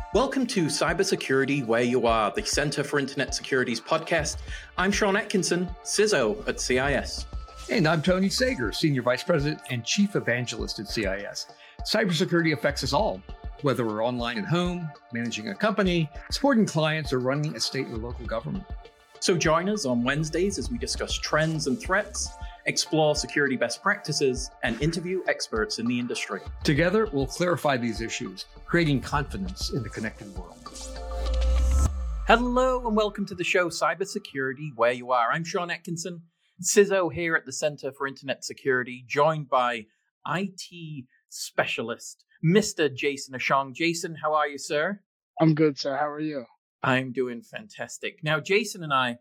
Welcome to Cybersecurity Where You Are, the Center for Internet Security's podcast. I'm Sean Atkinson, CISO at CIS. And I'm Tony Sager, Senior Vice President and Chief Evangelist at CIS. Cybersecurity affects us all, whether we're online at home, managing a company, supporting clients, or running a state or local government. So join us on Wednesdays as we discuss trends and threats, explore security best practices, and interview experts in the industry. Together, we'll clarify these issues, creating confidence in the connected world. Hello and welcome to the show Cybersecurity Where You Are. I'm Sean Atkinson, CISO here at the Center for Internet Security, joined by IT specialist, Mr. Jason Ashong. Jason, how are you, sir? I'm good, sir. How are you? I'm doing fantastic. Now, Jason and I,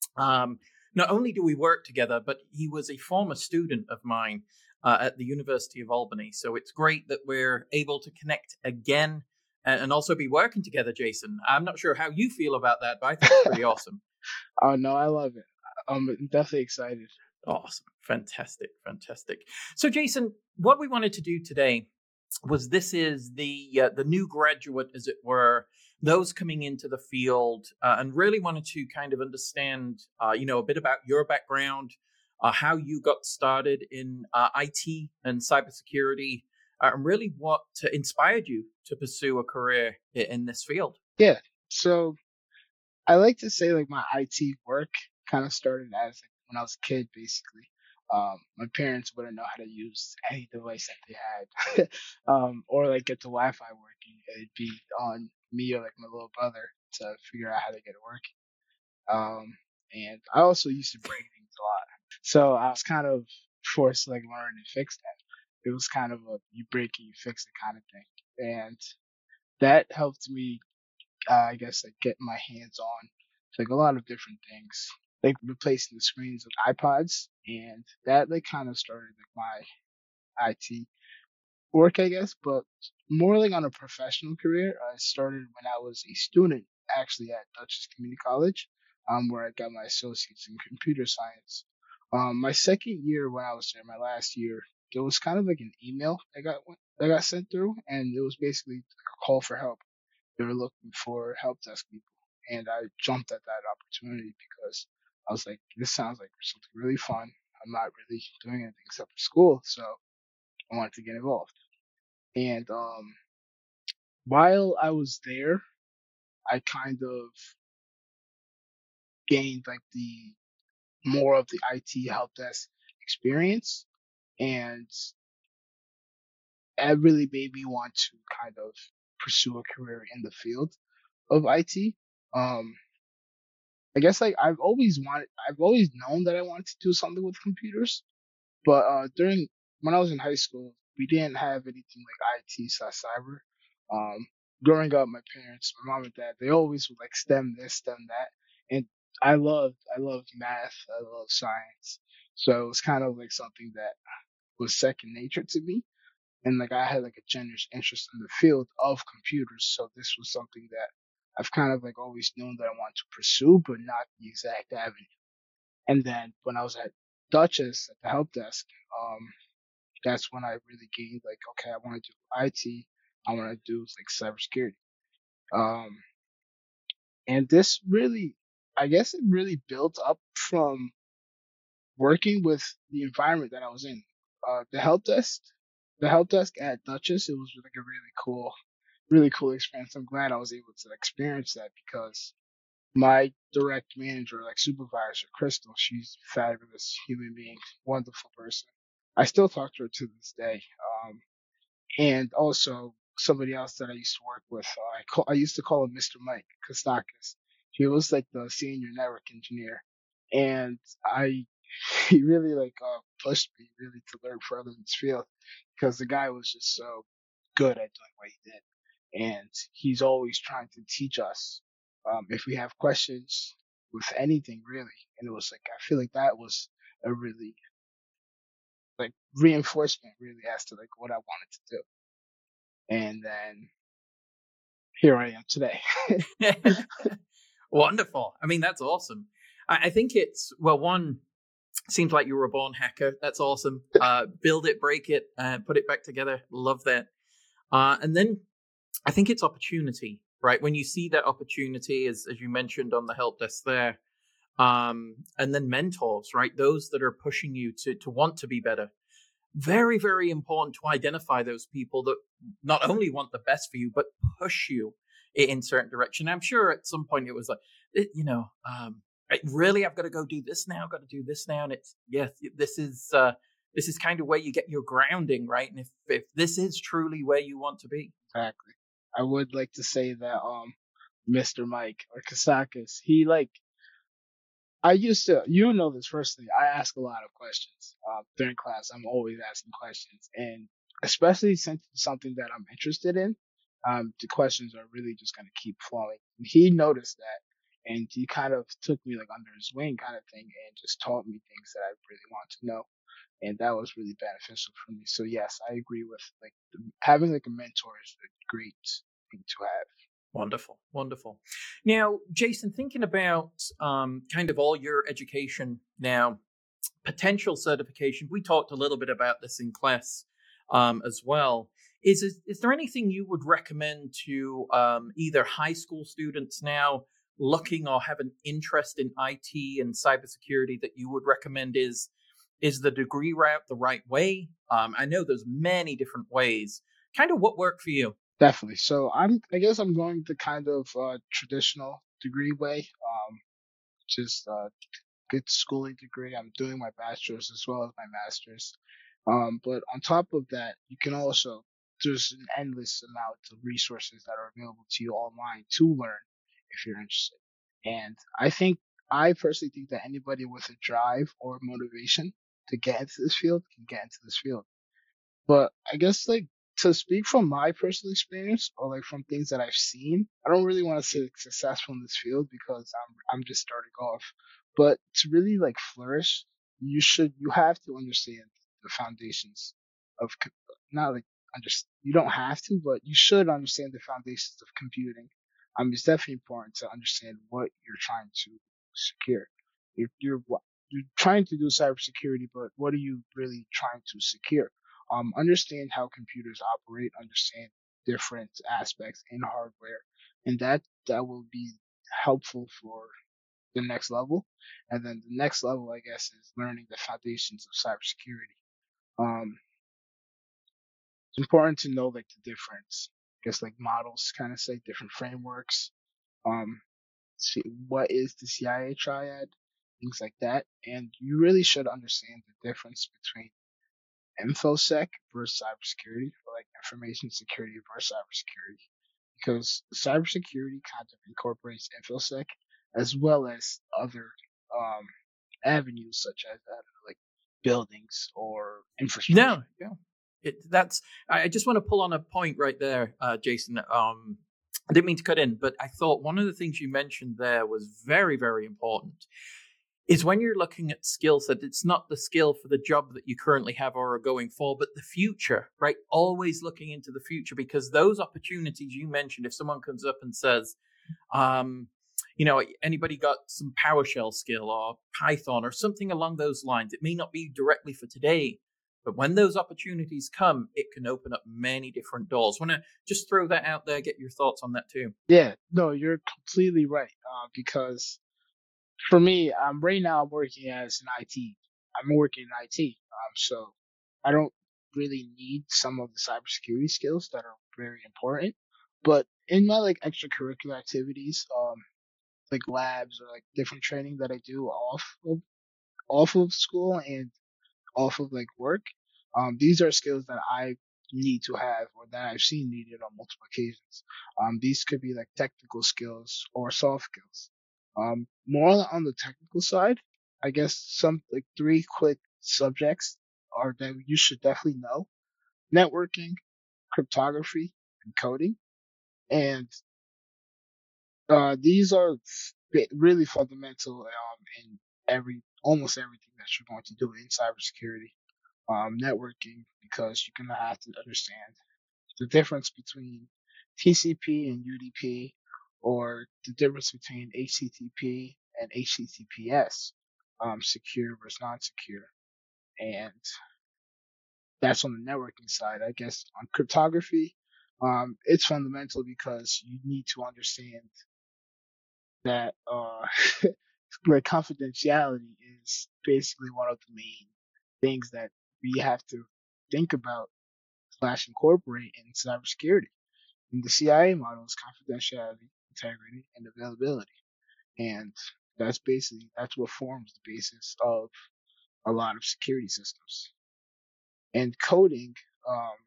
not only do we work together, but he was a former student of mine at the University of Albany. So it's great that we're able to connect again and also be working together, Jason. I'm not sure how you feel about that, but I think it's pretty awesome. Oh, no, I love it. I'm definitely excited. Awesome. Fantastic. So, Jason, what we wanted to do today was this is the new graduate, as it were, those coming into the field and really wanted to kind of understand, a bit about your background, how you got started in IT and cybersecurity, and really what inspired you to pursue a career in this field. Yeah. So I like to say like my IT work kind of started as when I was a kid, basically. My parents wouldn't know how to use any device that they had, or like get the Wi-Fi working. It'd be on me or like my little brother to figure out how to get it working. And I also used to break things a lot, so I was kind of forced to like learn and fix that. It was kind of a you break it, you fix it kind of thing, and that helped me, I guess, like get my hands on like a lot of different things, like replacing the screens of iPods, and that like kind of started like my IT work, I guess, but more like on a professional career. I started when I was a student actually at Dutchess Community College, where I got my associates in computer science. My second year when I was there, my last year, there was kind of like an email that got sent through, and it was basically a call for help. They were looking for help desk people, and I jumped at that opportunity because I was like, this sounds like something really fun. I'm not really doing anything except for school, so I wanted to get involved. And while I was there, I kind of gained like the more of the IT help desk experience, and that really made me want to kind of pursue a career in the field of IT. I guess like I've always known that I wanted to do something with computers, but during when I was in high school, we didn't have anything like IT/cyber. Um, Growing up, my parents, my mom and dad, they always would like STEM this, STEM that, and I loved math, I loved science, so it was kind of like something that was second nature to me, and like I had like a generous interest in the field of computers, so this was something that I've kind of like always known that I want to pursue, but not the exact avenue. And then when I was at Dutchess at the help desk, that's when I really gained like, okay, I want to do IT, I want to do like cybersecurity. Um, and this really, I guess it really built up from working with the environment that I was in. The help desk at Dutchess, it was like a really cool experience. I'm glad I was able to experience that because my direct manager, like supervisor, Crystal, she's a fabulous human being, wonderful person. I still talk to her to this day. And also somebody else that I used to work with, I used to call him Mr. Mike Kostakis. He was like the senior network engineer, and he really like pushed me really to learn further in this field because the guy was just so good at doing what he did, and he's always trying to teach us if we have questions with anything really. And it was like I feel like that was a really like reinforcement really as to like what I wanted to do. And then here I am today. Wonderful. I mean, that's awesome. I think it's, well, one, seems like you were a born hacker. That's awesome. Build it, break it, put it back together. Love that. And then I think it's opportunity. right? When you see that opportunity, as you mentioned on the help desk there, and then mentors, right? Those that are pushing you to want to be better. Very, very important to identify those people that not only want the best for you, but push you in certain direction. I'm sure at some point it was like, really, I've got to go do this now. I've got to do this now, and it's yes, this is kind of where you get your grounding, right? And if this is truly where you want to be, Exactly. I would like to say that Mr. Mike or Kasakis, he like I used to, you know this personally. I ask a lot of questions during class. I'm always asking questions, and especially since it's something that I'm interested in, the questions are really just going to keep flowing. And he noticed that, and he kind of took me like under his wing, kind of thing, and just taught me things that I really want to know, and that was really beneficial for me. So yes, I agree with like having like a mentor is a great thing to have. wonderful, wonderful. Now, Jason, thinking about kind of all your education now, potential certification. We talked a little bit about this in class as well. Is there anything you would recommend to either high school students now looking or have an interest in IT and cybersecurity that you would recommend is the degree route the right way? I know there's many different ways. Kind of what worked for you? Definitely. So I guess I'm going the kind of traditional degree way. Just good schooling degree. I'm doing my bachelor's as well as my master's. But on top of that, you can also there's an endless amount of resources that are available to you online to learn if you're interested. And I personally think that anybody with a drive or motivation to get into this field can get into this field. But I guess like to speak from my personal experience or like from things that I've seen, I don't really want to say successful in this field because I'm just starting off. But to really like flourish, you have to understand the foundations of not like you don't have to, but you should understand the foundations of computing. It's definitely important to understand what you're trying to secure. You're trying to do cybersecurity, but what are you really trying to secure? Understand how computers operate, understand different aspects in hardware, and that will be helpful for the next level. And then the next level, I guess, is learning the foundations of cybersecurity. It's important to know like the difference, I guess, like models, kind of say different frameworks. Um, see what is the CIA triad, things like that, and you really should understand the difference between InfoSec versus cybersecurity, or like information security versus cybersecurity, because cybersecurity kind of incorporates InfoSec as well as other um, avenues such as like buildings or infrastructure. No, yeah. That's. I just want to pull on a point right there, Jason. I didn't mean to cut in, but I thought one of the things you mentioned there was very, very important. Is when you're looking at skill set, it's not the skill for the job that you currently have or are going for, but the future, right? Always looking into the future because those opportunities you mentioned, if someone comes up and says, um, anybody got some PowerShell skill or Python or something along those lines, it may not be directly for today, but when those opportunities come, it can open up many different doors. Want to just throw that out there, get your thoughts on that too. Yeah, no, you're completely right. Because for me, right now I'm working as an IT. I'm working in IT. So I don't really need some of the cybersecurity skills that are very important. But in my like extracurricular activities, like labs or like different training that I do off of school and off of like work, these are skills that I need to have or that I've seen needed on multiple occasions. These could be like technical skills or soft skills. More on the technical side, I guess some like three quick subjects are that you should definitely know: networking, cryptography, and coding. And these are really fundamental in almost everything that you're going to do in cybersecurity. Networking, because you're gonna have to understand the difference between TCP and UDP, or the difference between HTTP and HTTPS, secure versus non-secure, and that's on the networking side. I guess on cryptography, It's fundamental because you need to understand that like confidentiality is basically one of the main things that we have to think about slash incorporate in cybersecurity. In the CIA model is confidentiality, integrity, and availability. And that's what forms the basis of a lot of security systems. And coding, um,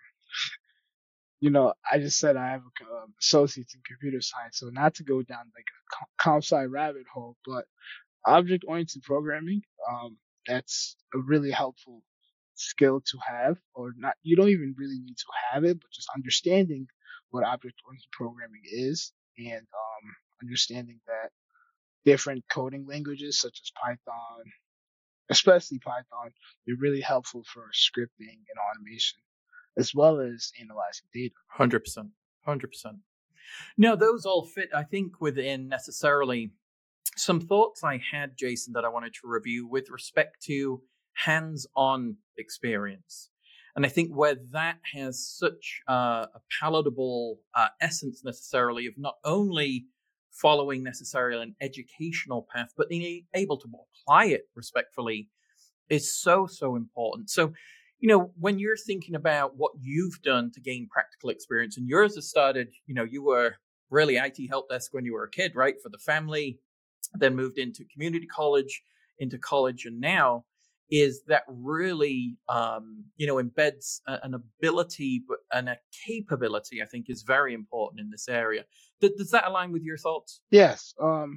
I just said I have associates in computer science, so not to go down like a comp sci rabbit hole, but object-oriented programming, that's a really helpful skill to have, or not. You don't even really need to have it, but just understanding what object-oriented programming is, and understanding that different coding languages such as Python, especially Python, they're really helpful for scripting and automation, as well as analyzing data. 100%. 100%. Now, those all fit, I think, within necessarily some thoughts I had, Jason, that I wanted to review with respect to hands-on experience. And I think where that has such a palatable essence necessarily of not only following necessarily an educational path, but being able to apply it respectfully is so, so important. So, when you're thinking about what you've done to gain practical experience, and yours has started, you were really IT help desk when you were a kid, right? For the family, then moved into community college, into college, and now is that really, embeds an ability and a capability, I think is very important in this area. Does that align with your thoughts? Yes.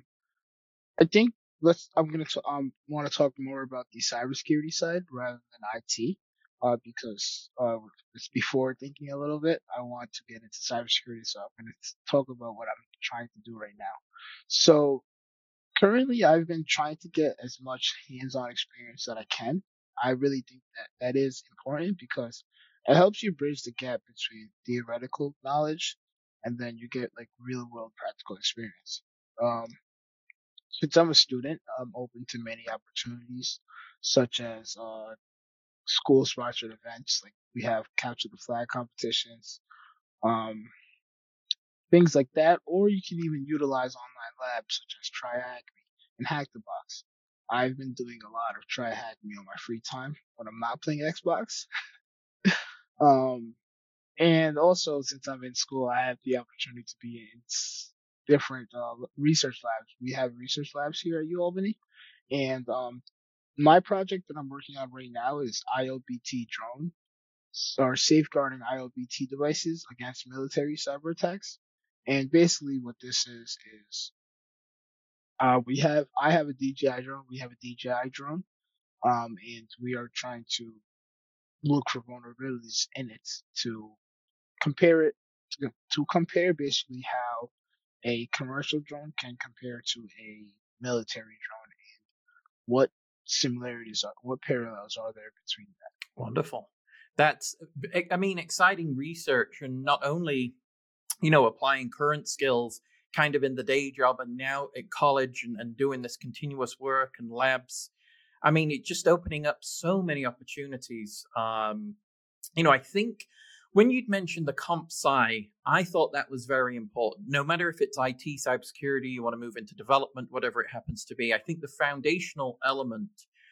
I think I'm gonna want to talk more about the cybersecurity side rather than IT, because it's before thinking a little bit. I want to get into cybersecurity, so I'm gonna talk about what I'm trying to do right now. So currently, I've been trying to get as much hands-on experience that I can. I really think that is important because it helps you bridge the gap between theoretical knowledge and then you get like real-world practical experience. Um, since I'm a student, I'm open to many opportunities, such as school-sponsored events. Like we have capture the flag competitions, um, things like that. Or you can even utilize online labs such as TryHackMe and Hack the Box. I've been doing a lot of TryHackMe on my free time when I'm not playing Xbox. Um, and also, since I'm in school, I have the opportunity to be in different research labs. We have research labs here at UAlbany, and my project that I'm working on right now is IOBT drone, or safeguarding IOBT devices against military cyber attacks. And basically, what this is I have a DJI drone, we have a DJI drone, and we are trying to look for vulnerabilities in it to compare it to compare basically how a commercial drone can compare to a military drone and what parallels are there between that. Wonderful. That's, exciting research, and not only, applying current skills kind of in the day job and now at college and doing this continuous work and labs. It's just opening up so many opportunities. I think when you'd mentioned the comp sci, I thought that was very important. No matter if it's IT, cybersecurity, you want to move into development, whatever it happens to be, I think the foundational element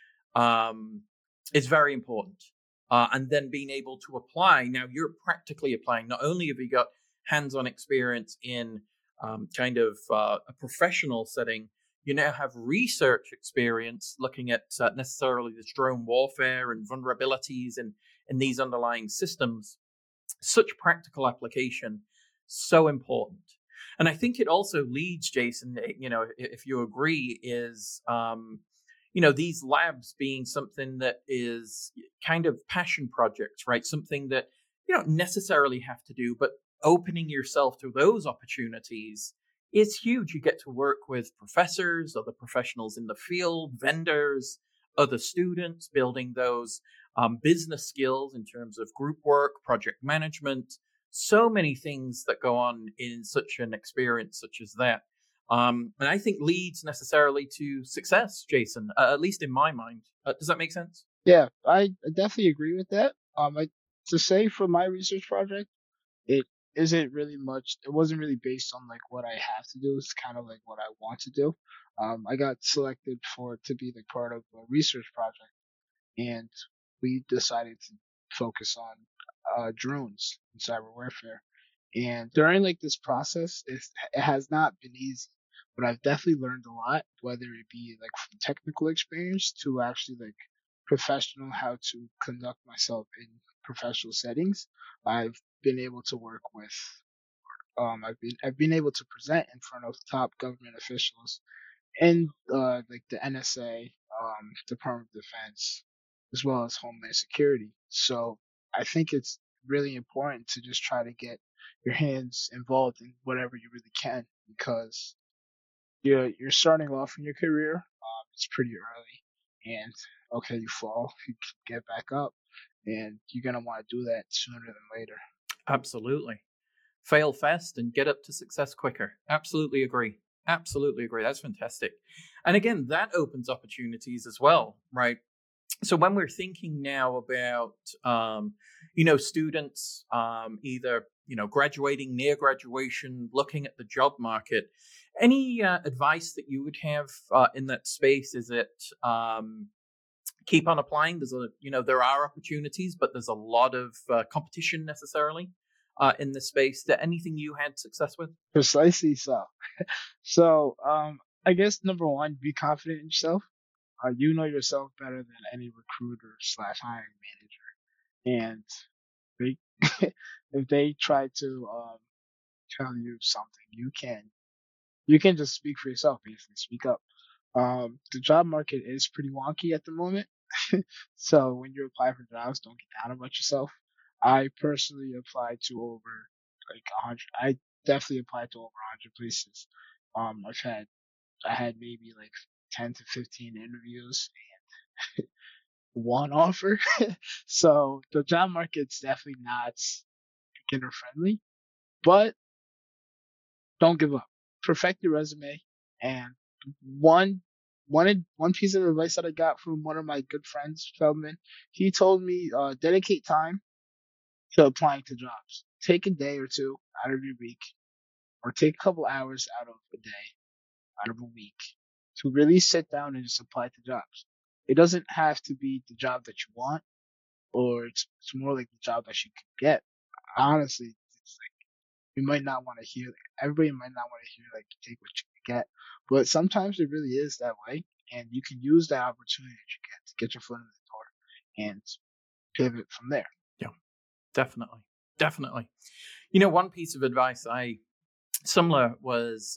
is very important. And then being able to apply. Now you're practically applying. Not only have you got hands-on experience in kind of a professional setting, you now have research experience looking at necessarily this drone warfare and vulnerabilities in these underlying systems. Such practical application, so important. And I think it also leads, Jason, if you agree, is, these labs being something that is kind of passion projects, right? Something that you don't necessarily have to do, but opening yourself to those opportunities is huge. You get to work with professors, other professionals in the field, vendors, other students, building those business skills in terms of group work, project management, so many things that go on in such an experience such as that. And I think leads necessarily to success, Jason, at least in my mind. Does that make sense? Yeah, I definitely agree with that. To say for my research project, it isn't really much. It wasn't really based on like what I have to do. It's kind of like what I want to do. I got selected for to be like part of a research project, and we decided to focus on drones and cyber warfare. And during like this process, it has not been easy, but I've definitely learned a lot, whether it be like from technical experience to actually like professional, how to conduct myself in professional settings. I've been able to work with, I've been able to present in front of top government officials and like the NSA, Department of Defense, as well as Homeland Security. So I think it's really important to just try to get your hands involved in whatever you really can, because you're starting off in your career. It's pretty early, and okay, you fall, you get back up, and you're gonna want to do that sooner than later. Absolutely. Fail fast and get up to success quicker. Absolutely agree. Absolutely agree. That's fantastic. And again, that opens opportunities as well, right? So when we're thinking now about, students either, graduating, near graduation, looking at the job market, any advice that you would have in that space? Is it keep on applying? There are opportunities, but there's a lot of competition necessarily in this space. Anything you had success with? Precisely so. So, I guess number one, be confident in yourself. You know yourself better than any recruiter slash hiring manager. And they, if they try to tell you something, you can just speak for yourself. Basically, speak up. The job market is pretty wonky at the moment. So when you apply for jobs, don't get down about yourself. I personally applied to over like 100. I definitely applied to over 100 places. I had maybe like 10 to 15 interviews and one offer. So the job market's definitely not beginner friendly, but don't give up. Perfect your resume. And one one piece of advice that I got from one of my good friends, Feldman, he told me dedicate time to applying to jobs. Take a day or two out of your week, or take a couple hours out of a day, out of a week, to really sit down and just apply to jobs. It doesn't have to be the job that you want, or it's more like the job that you can get. Honestly, it's like you might not want to hear. Everybody might not want to hear like you take what you can get, but sometimes it really is that way, and you can use that opportunity that you get to get your foot in the door and pivot from there. Yeah, definitely, definitely. One piece of advice similar was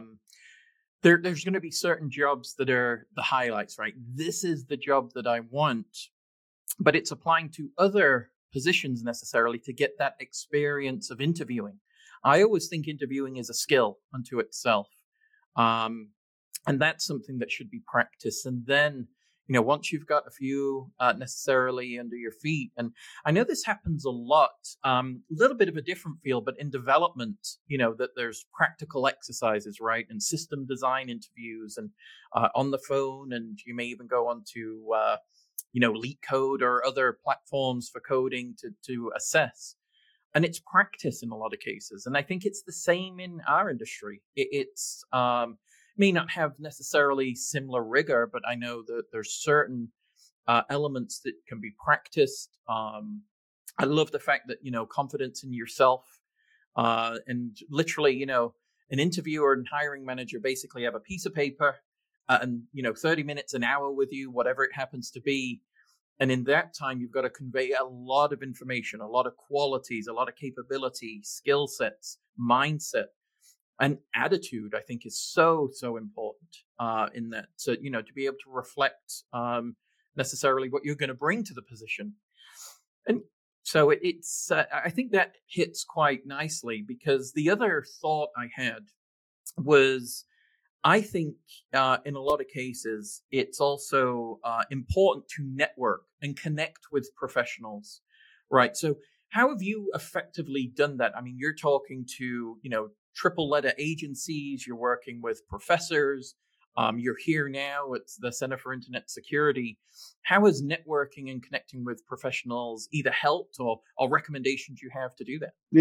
there's going to be certain jobs that are the highlights, right? This is the job that I want, but it's applying to other positions necessarily to get that experience of interviewing. I always think interviewing is a skill unto itself. And that's something that should be practiced. And then, once you've got a few necessarily under your feet, and I know this happens a lot, a little bit of a different field, but in development, that there's practical exercises, right? And system design interviews and on the phone. And you may even go on to, LeetCode or other platforms for coding to assess. And it's practice in a lot of cases. And I think it's the same in our industry. It's may not have necessarily similar rigor, but I know that there's certain elements that can be practiced. I love the fact that, confidence in yourself and literally, an interviewer and hiring manager basically have a piece of paper and, 30 minutes, an hour with you, whatever it happens to be. And in that time, you've got to convey a lot of information, a lot of qualities, a lot of capability, skill sets, mindset, and attitude. I think is so, so important in that. So, to be able to reflect necessarily what you're going to bring to the position. And so it's, I think that hits quite nicely, because the other thought I had was, I think in a lot of cases, it's also important to network and connect with professionals, right? So how have you effectively done that? I mean, you're talking to, triple letter agencies, you're working with professors, you're here now at the Center for Internet Security. How has networking and connecting with professionals either helped or recommendations you have to do that? Yeah.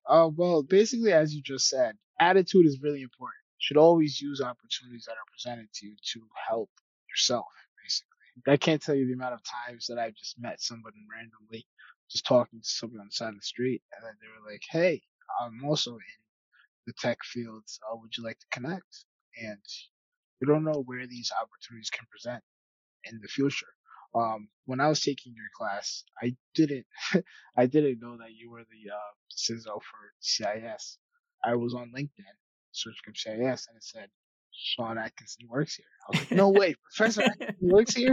Well, basically, as you just said, attitude is really important. You should always use opportunities that are presented to you to help yourself, basically. I can't tell you the amount of times that I've just met somebody randomly, just talking to somebody on the side of the street, and then they were like, "Hey, I'm also in the tech fields. Would you like to connect?" And you don't know where these opportunities can present in the future. When I was taking your class, I didn't, I didn't know that you were the CISO for CIS. I was on LinkedIn, searched for CIS, and it said Sean Atkinson works here. I was like, no way, Professor Atkinson works here.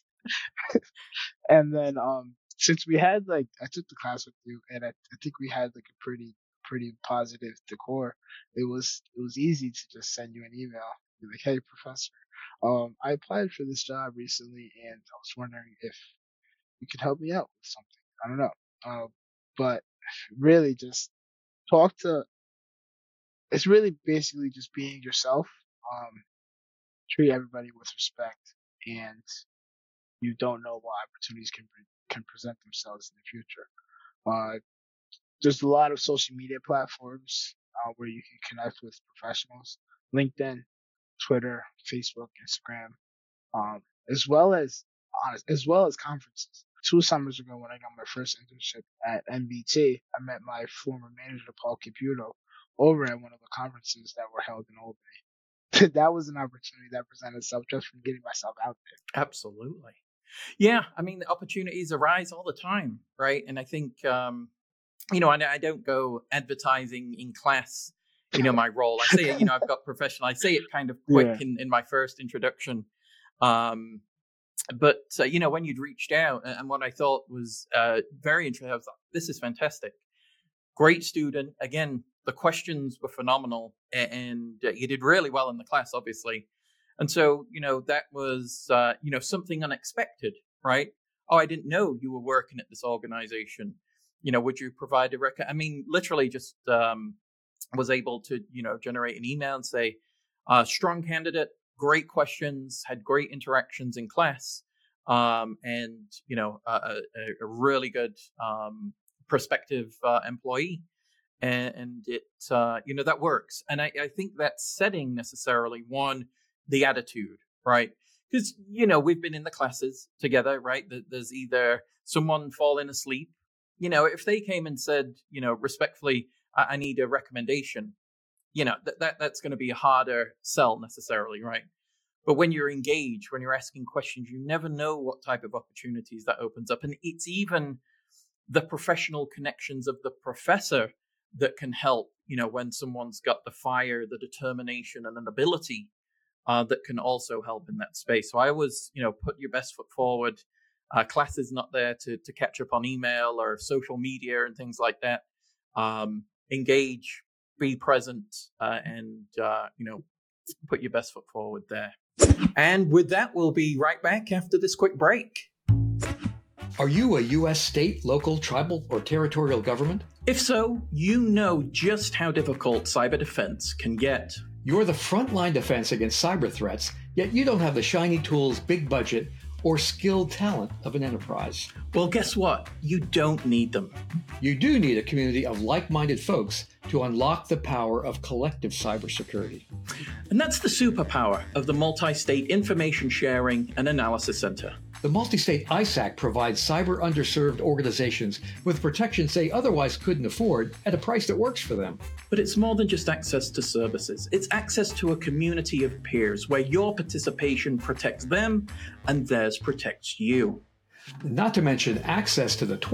And then since we had like, I took the class with you, and I think we had like a pretty positive decor. It was easy to just send you an email, be like, hey, professor. I applied for this job recently, and I was wondering if you could help me out with something. I don't know. But really just talk to, it's really basically just being yourself. Treat everybody with respect, and you don't know what opportunities can present themselves in the future. There's a lot of social media platforms where you can connect with professionals. LinkedIn, Twitter, Facebook, Instagram, um, as well as conferences. 2 summers ago, when I got my first internship at NBT, I met my former manager, Paul Caputo, over at one of the conferences that were held in Albany. That was an opportunity that presented itself just from getting myself out there. Absolutely. Yeah, I mean, the opportunities arise all the time, right? And I think, I don't go advertising in class, my role. I say it, I've got professional. I say it kind of quick in my first introduction. But when you'd reached out, and what I thought was very interesting, I was like, this is fantastic. Great student. Again, the questions were phenomenal, and you did really well in the class, obviously. And so, that was, something unexpected, right? Oh, I didn't know you were working at this organization. Would you provide a record? I mean, literally just was able to, generate an email and say, strong candidate, great questions, had great interactions in class, and, a really good prospective employee. And it, that works. And I think that's setting necessarily the attitude, right? Because, we've been in the classes together, right? There's either someone falling asleep, if they came and said, respectfully, I need a recommendation, that's going to be a harder sell necessarily, right? But when you're engaged, when you're asking questions, you never know what type of opportunities that opens up. And it's even the professional connections of the professor that can help, when someone's got the fire, the determination, and an ability that can also help in that space. So I always, put your best foot forward. Class is not there to catch up on email or social media and things like that. Engage, be present, and put your best foot forward there. And with that, we'll be right back after this quick break. Are you a U.S. state, local, tribal, or territorial government? If so, you know just how difficult cyber defense can get. You're the frontline defense against cyber threats, yet you don't have the shiny tools, big budget, or skilled talent of an enterprise. Well, guess what? You don't need them. You do need a community of like-minded folks to unlock the power of collective cybersecurity. And that's the superpower of the Multi-State Information Sharing and Analysis Center. The Multi-State ISAC provides cyber underserved organizations with protections they otherwise couldn't afford at a price that works for them. But it's more than just access to services. It's access to a community of peers where your participation protects them and theirs protects you. Not to mention access to the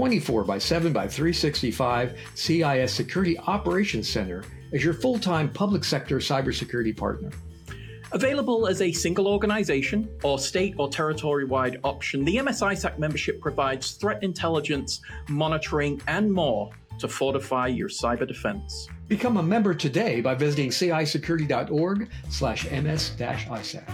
24/7/365 CIS Security Operations Center as your full-time public sector cybersecurity partner. Available as a single organization or state or territory-wide option, the MS-ISAC membership provides threat intelligence, monitoring, and more to fortify your cyber defense. Become a member today by visiting cisecurity.org/ms-ISAC.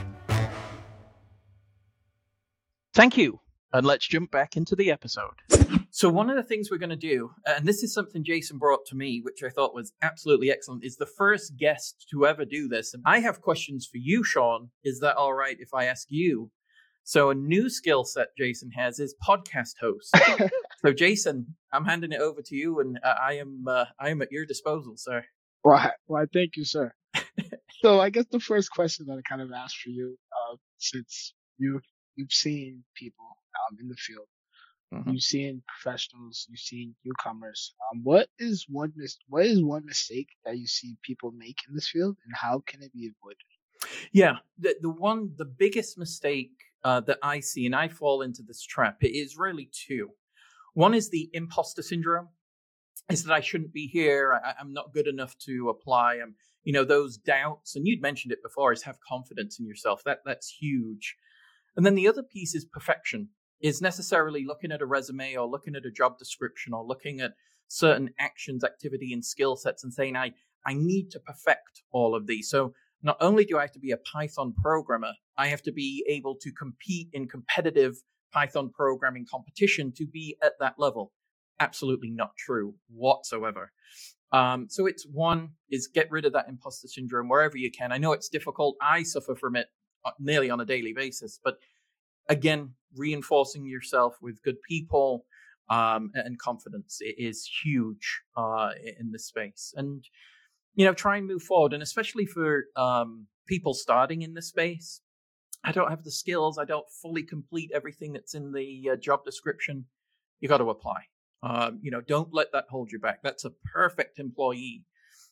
Thank you. And let's jump back into the episode. So one of the things we're going to do, and this is something Jason brought to me, which I thought was absolutely excellent, is the first guest to ever do this. And I have questions for you, Sean. Is that all right if I ask you So a new skill set Jason has is podcast host. So Jason, I'm handing it over to you, and I am at your disposal, sir. Why, thank you, sir. So I guess the first question that I kind of asked for you, since you've seen people in the field, Mm-hmm. you've seen professionals, you've seen newcomers. What is one mistake that you see people make in this field, and how can it be avoided? Yeah, the biggest mistake that I see, and I fall into this trap, it is really two. One is the imposter syndrome. Is that I shouldn't be here. I'm not good enough to apply. Those doubts, and you'd mentioned it before, is have confidence in yourself. That's huge. And then the other piece is perfection, is necessarily looking at a resume or looking at a job description or looking at certain actions, activity, and skill sets and saying, I need to perfect all of these. So not only do I have to be a Python programmer, I have to be able to compete in competitive Python programming competition to be at that level. Absolutely not true whatsoever. So it's one is get rid of that imposter syndrome wherever you can. I know it's difficult. I suffer from it nearly on a daily basis, but again, reinforcing yourself with good people and confidence is huge in this space. And try and move forward. And especially for people starting in this space, I don't have the skills. I don't fully complete everything that's in the job description. You got to apply. Don't let that hold you back. That's a perfect employee.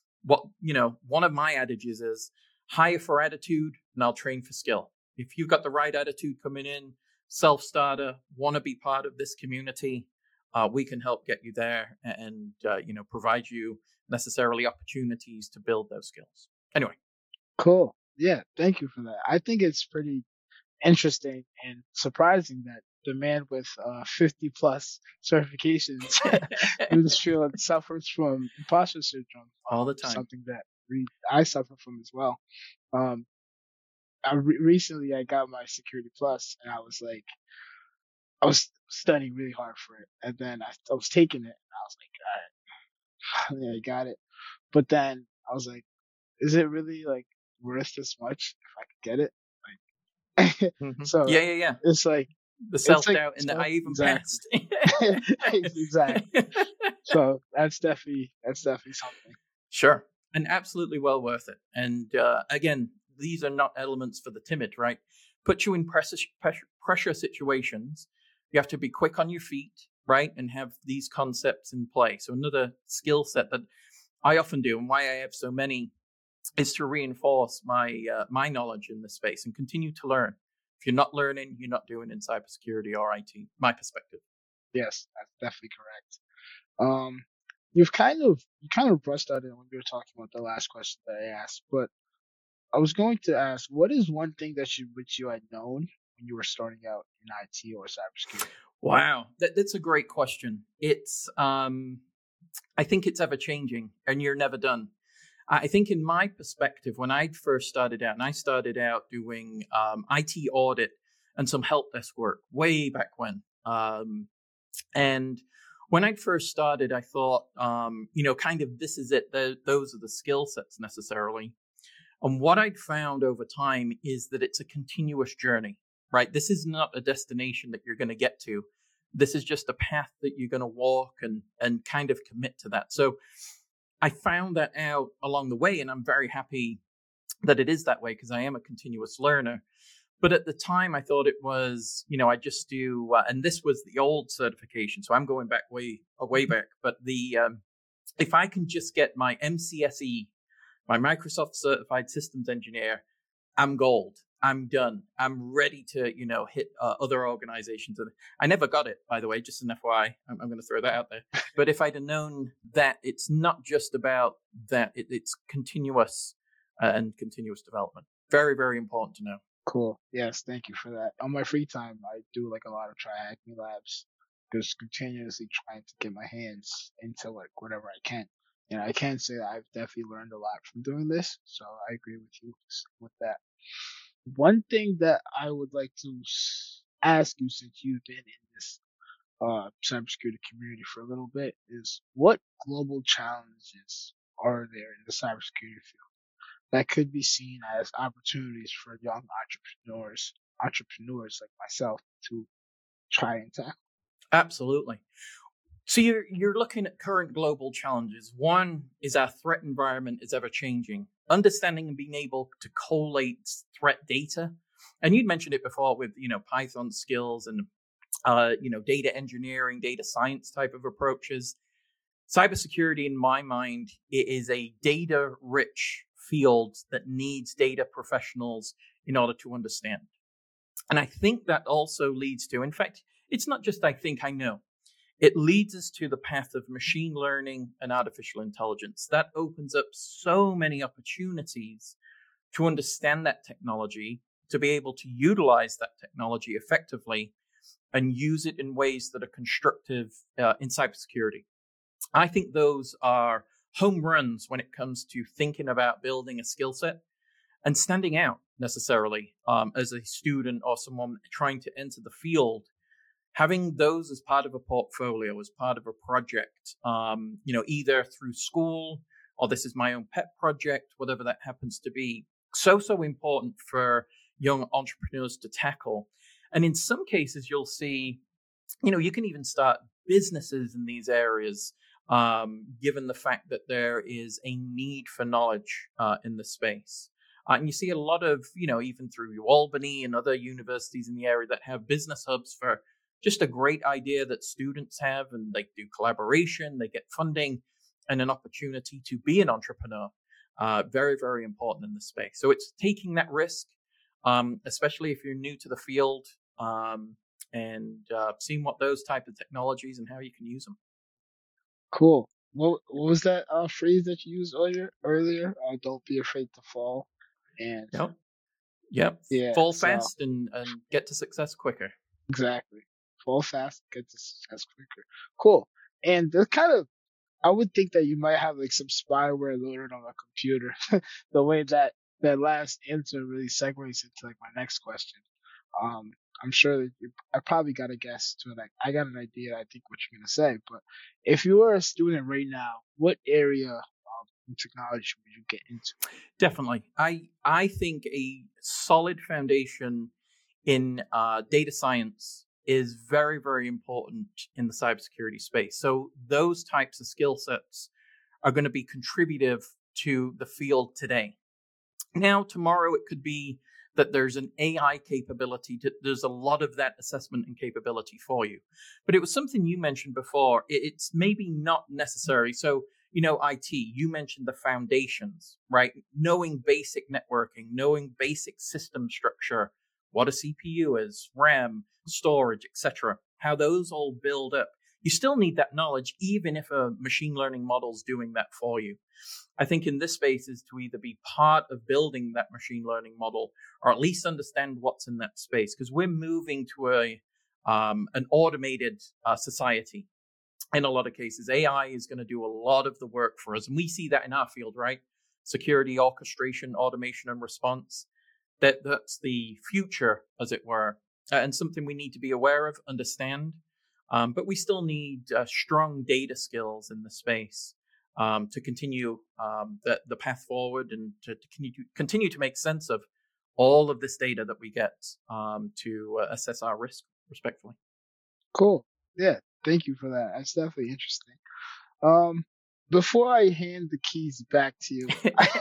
One of my adages is hire for attitude and I'll train for skill. If you've got the right attitude coming in, self-starter, want to be part of this community, we can help get you there and provide you necessarily opportunities to build those skills. Anyway. Cool. Yeah, thank you for that. I think it's pretty interesting and surprising that the man with 50 plus certifications in this field suffers from imposter syndrome. All the time. Something that I suffer from as well. Recently I got my Security Plus, and I was studying really hard for it, and then I was taking it, and I was like, all right, yeah, I got it. But then I was like, is it really like worth this much if I could get it? Like, mm-hmm. So yeah. It's like the self-doubt and that I even passed. Exactly. So that's definitely something. Sure. And absolutely well worth it. And again, these are not elements for the timid, right? Put you in pressure situations. You have to be quick on your feet, right? And have these concepts in play. So another skill set that I often do, and why I have so many, is to reinforce my my knowledge in this space and continue to learn. If you're not learning, you're not doing in cybersecurity or IT. My perspective. Yes, that's definitely correct. You kind of brushed on it when you were talking about the last question that I asked, but I was going to ask, what is one thing that you had known when you were starting out in IT or cybersecurity? Wow, that's a great question. It's I think it's ever changing, and you're never done. I think in my perspective, when I first started out, and I started out doing IT audit and some help desk work way back when. And when I first started, I thought, kind of this is it. Those are the skill sets necessarily. And what I'd found over time is that it's a continuous journey, right? This is not a destination that you're going to get to. This is just a path that you're going to walk and kind of commit to that. So I found that out along the way, and I'm very happy that it is that way because I am a continuous learner. But at the time, I thought it was, I just do, and this was the old certification, so I'm going back way back. But if I can just get my MCSE, my Microsoft Certified Systems Engineer, I'm gold. I'm done. I'm ready to, hit other organizations. And I never got it, by the way, just an FYI. I'm going to throw that out there. But if I'd have known that it's not just about that, it's continuous and continuous development. Very, very important to know. Cool. Yes, thank you for that. On my free time, I do like a lot of TryHackMe labs, just continuously trying to get my hands into like whatever I can. And I can say that I've definitely learned a lot from doing this. So I agree with you with that. One thing that I would like to ask you, since you've been in this cybersecurity community for a little bit, is what global challenges are there in the cybersecurity field that could be seen as opportunities for young entrepreneurs entrepreneurs like myself to try and tackle. Absolutely. So you're looking at current global challenges. One is our threat environment is ever changing. Understanding and being able to collate threat data, and you'd mentioned it before with Python skills and data engineering, data science type of approaches. Cybersecurity, in my mind, it is a data-rich field that needs data professionals in order to understand. And I think that also leads to, in fact, it's not just I think, I know. It leads us to the path of machine learning and artificial intelligence. That opens up so many opportunities to understand that technology, to be able to utilize that technology effectively and use it in ways that are constructive in cybersecurity. I think those are home runs when it comes to thinking about building a skill set and standing out necessarily as a student or someone trying to enter the field. Having those as part of a portfolio, as part of a project, either through school or this is my own pet project, whatever that happens to be, so important for young entrepreneurs to tackle. And in some cases, you'll see, you can even start businesses in these areas, given the fact that there is a need for knowledge in the space. And you see a lot of, even through Albany and other universities in the area that have business hubs for just a great idea that students have, and they do collaboration, they get funding and an opportunity to be an entrepreneur. Very, very important in this space. So it's taking that risk, especially if you're new to the field, and seeing what those type of technologies and how you can use them. Cool. What was that phrase that you used earlier? Don't be afraid to fall. And Yep. yeah, Fall fast and get to success quicker. Exactly. Fall fast, get to success quicker. Cool. And I would think that you might have like some spyware loaded on a computer. The way that last answer really segues into like my next question. I'm sure that I probably got a guess to it. I got an idea, I think, what you're going to say. But if you were a student right now, what area of technology would you get into? Definitely. I think a solid foundation in data science is very, very important in the cybersecurity space. So those types of skill sets are going to be contributive to the field today. Now, tomorrow, it could be that there's an AI capability. There's a lot of that assessment and capability for you. But it was something you mentioned before. It's maybe not necessary. So, IT, you mentioned the foundations, right? Knowing basic networking, knowing basic system structure, what a CPU is, RAM, storage, etc., how those all build up. You still need that knowledge, even if a machine learning model is doing that for you. I think in this space is to either be part of building that machine learning model, or at least understand what's in that space, because we're moving to an automated society. In a lot of cases, AI is going to do a lot of the work for us, and we see that in our field, right? Security, orchestration, automation, and response. That's the future, as it were, and something we need to be aware of, understand. But we still need strong data skills in the space to continue the path forward, and to continue to make sense of all of this data that we get to assess our risk respectfully. Cool. Yeah. Thank you for that. That's definitely interesting. Before I hand the keys back to you,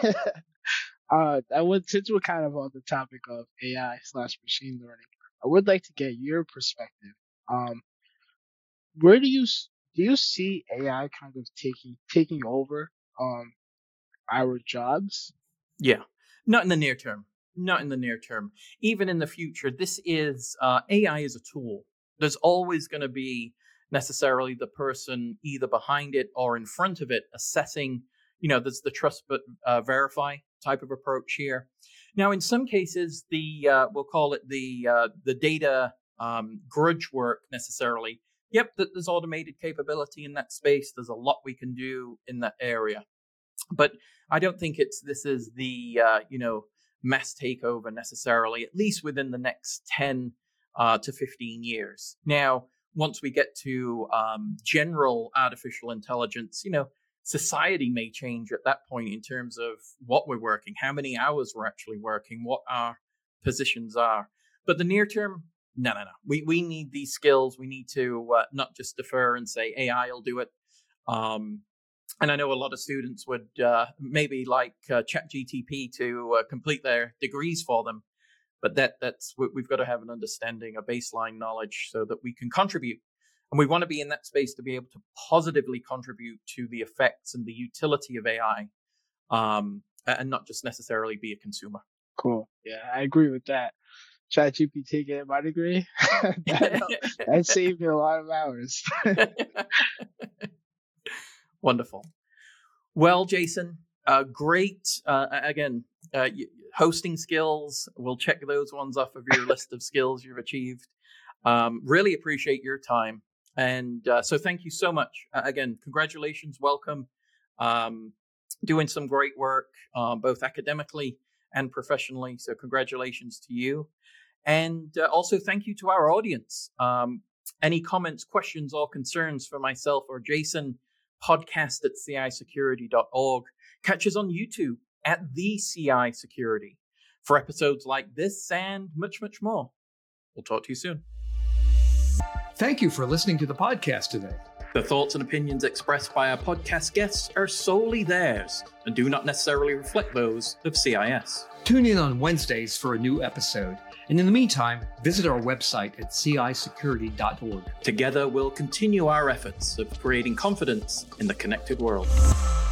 since we're kind of on the topic of AI/machine learning, I would like to get your perspective. Where do you see AI kind of taking over our jobs? Yeah, not in the near term. Not in the near term. Even in the future, this is AI is a tool. There's always going to be necessarily the person either behind it or in front of it assessing. There's the trust but verify type of approach here. Now, in some cases, we'll call it the data grudge work necessarily. Yep, there's automated capability in that space. There's a lot we can do in that area. But I don't think this is the mass takeover necessarily, at least within the next 10 to 15 years. Now, once we get to general artificial intelligence, society may change at that point in terms of what we're working, how many hours we're actually working, what our positions are. But the near term, no. We need these skills. We need to not just defer and say AI will do it. And I know a lot of students would maybe like ChatGTP to complete their degrees for them. But that's we've got to have an understanding, a baseline knowledge, so that we can contribute. And we want to be in that space to be able to positively contribute to the effects and the utility of AI, and not just necessarily be a consumer. Cool. Yeah, I agree with that. ChatGPT getting my degree, that saved me a lot of hours. Wonderful. Well, Jason, great. Again, hosting skills, we'll check those ones off of your list of skills you've achieved. Really appreciate your time. And so thank you so much. Again, congratulations, welcome. Doing some great work, both academically and professionally. So congratulations to you. And also thank you to our audience. Any comments, questions, or concerns for myself or Jason, podcast@CIsecurity.org. Catch us on YouTube at the CI Security for episodes like this and much, much more. We'll talk to you soon. Thank you for listening to the podcast today. The thoughts and opinions expressed by our podcast guests are solely theirs and do not necessarily reflect those of CIS. Tune in on Wednesdays for a new episode. And in the meantime, visit our website at CIsecurity.org. Together, we'll continue our efforts of creating confidence in the connected world.